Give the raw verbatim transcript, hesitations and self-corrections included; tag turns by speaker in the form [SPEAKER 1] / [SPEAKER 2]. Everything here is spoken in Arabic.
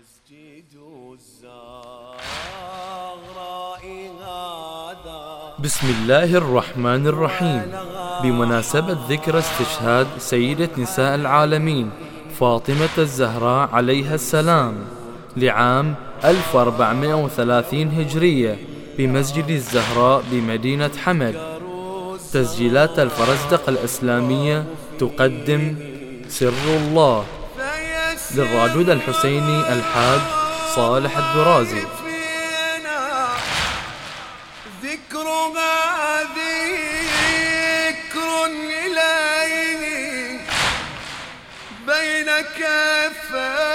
[SPEAKER 1] مسجد الزهراء هذا.
[SPEAKER 2] بسم الله الرحمن الرحيم. بمناسبة ذكرى استشهاد سيدة نساء العالمين فاطمة الزهراء عليها السلام لعام ألف وأربعمائة وثلاثين هجرية بمسجد الزهراء بمدينة حمد، تسجيلات الفرزدق الإسلامية تقدم سر الله للرادود الحسيني الحاج صالح الدرازي.
[SPEAKER 1] ذكرها ذكر إليه بين كفاي